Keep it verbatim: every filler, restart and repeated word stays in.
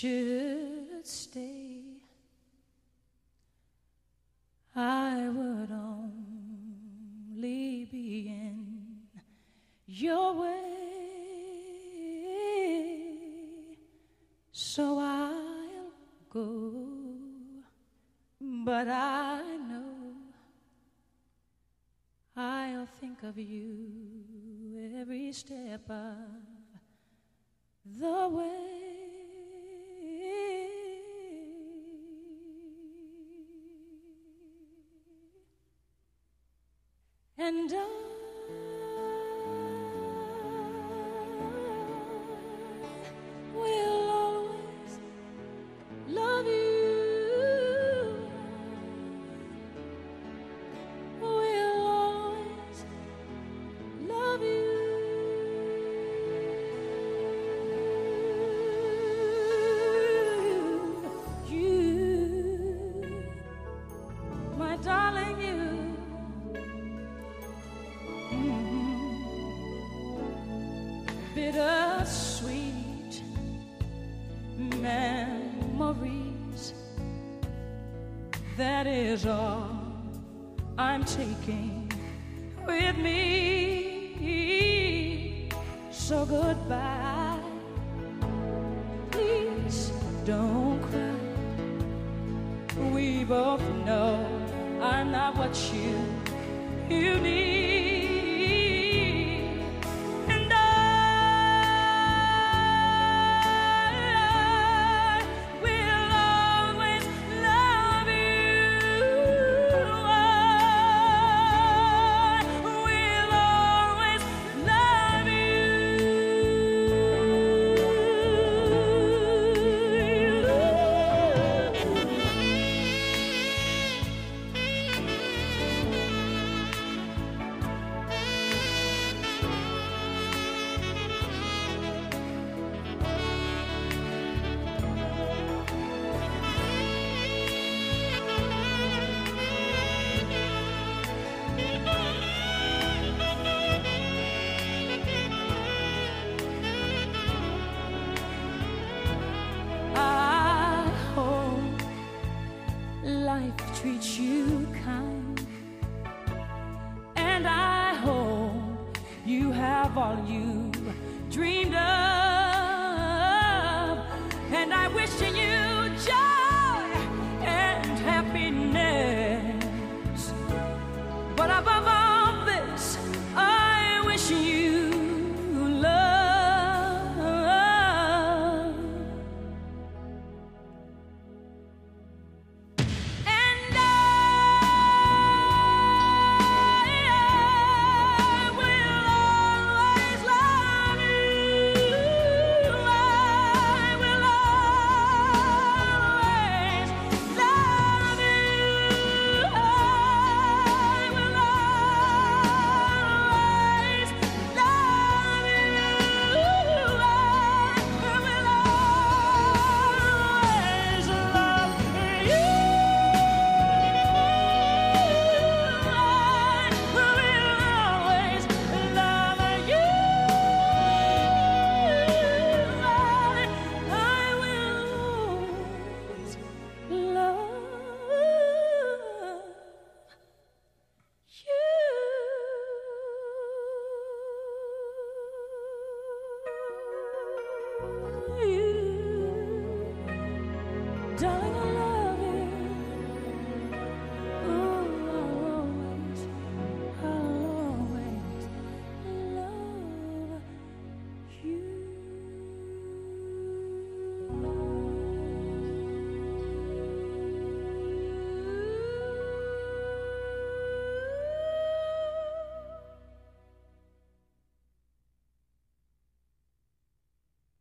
should stay, I would only be in your way, so I'll go. But I know I'll think of you every step of the way. And I will always love you. Will always love you. You, my darling, you. Bittersweet memories, that is all I'm taking with me. So goodbye, please don't cry. We both know I'm not what you, you need. Treat you kind, and I hope you have all you dreamed of, and I wish you joy and happiness, but above all this I wish you love. You.